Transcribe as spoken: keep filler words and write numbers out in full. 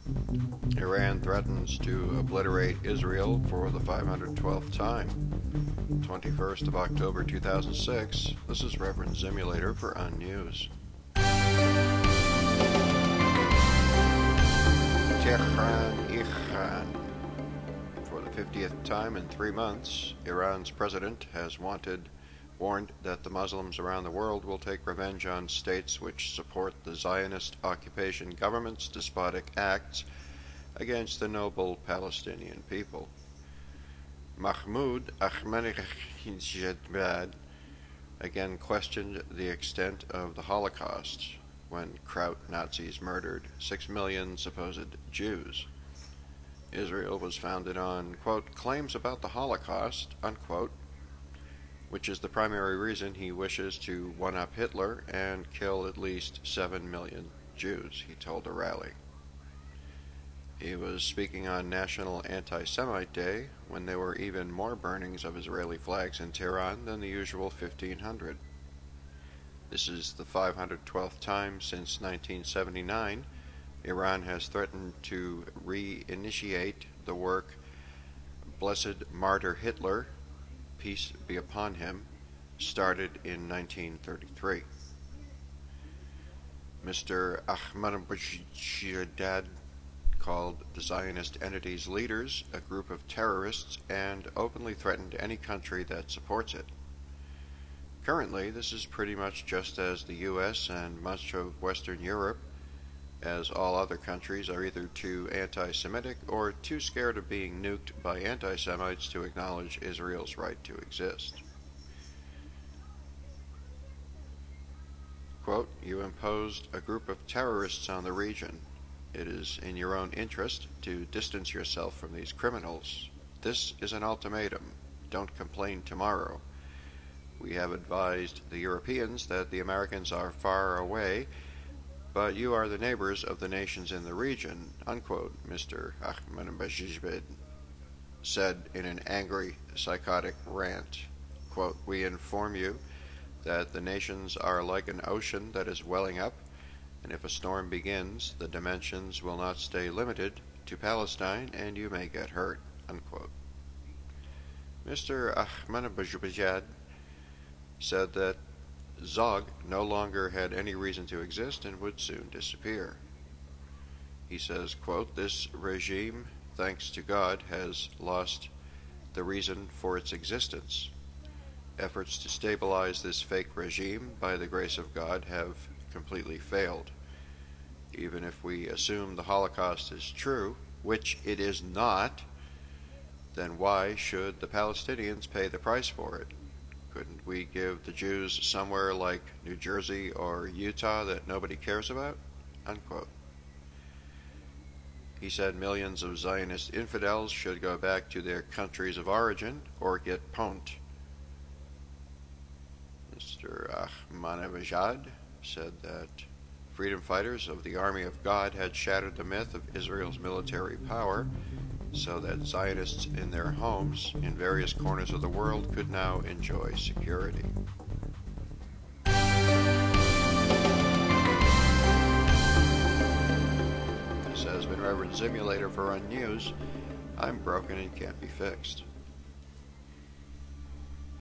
Iran threatens to obliterate Israel for the five hundred twelfth time. twenty-first of October two thousand six. This is Reverend Simulator for Unnews. Tehran, Iran. For the fiftieth time in three months, Iran's president has wanted, warned that the Muslims around the world will take revenge on states which support the Zionist occupation government's despotic acts against the noble Palestinian people. Mahmoud Ahmadinejad again questioned the extent of the Holocaust when Kraut Nazis murdered six million supposed Jews. Israel was founded on, quote, claims about the Holocaust, unquote, which is the primary reason he wishes to one-up Hitler and kill at least seven million Jews, he told a rally. He was speaking on National Anti-Semite Day when there were even more burnings of Israeli flags in Tehran than the usual fifteen hundred. This is the five hundred twelfth time since nineteen seventy-nine Iran has threatened to reinitiate the work Blessed Martyr Hitler, peace be upon him, started in nineteen thirty-three. Mister Ahmadinejad called the Zionist entity's leaders a group of terrorists and openly threatened any country that supports it. Currently, this is pretty much just as the U S and much of Western Europe, as all other countries are either too anti-Semitic or too scared of being nuked by anti-Semites to acknowledge Israel's right to exist. Quote, you imposed a group of terrorists on the region. It is in your own interest to distance yourself from these criminals. This is an ultimatum. Don't complain tomorrow. We have advised the Europeans that the Americans are far away, but you are the neighbors of the nations in the region, unquote, Mister Ahmadinejad said in an angry, psychotic rant. Quote, we inform you that the nations are like an ocean that is welling up, and if a storm begins, the dimensions will not stay limited to Palestine, and you may get hurt, unquote. Mister Ahmadinejad said that Zog no longer had any reason to exist and would soon disappear. He says, quote, this regime, thanks to God, has lost the reason for its existence. Efforts to stabilize this fake regime, by the grace of God, have completely failed. Even if we assume the Holocaust is true, which it is not, then why should the Palestinians pay the price for it? Couldn't we give the Jews somewhere like New Jersey or Utah that nobody cares about? Unquote. He said millions of Zionist infidels should go back to their countries of origin or get pwned. Mister Ahmadinejad said that freedom fighters of the Army of God had shattered the myth of Israel's military power so that Zionists in their homes in various corners of the world could now enjoy security. This has been Reverend Simulator for Unnews. I'm broken and can't be fixed.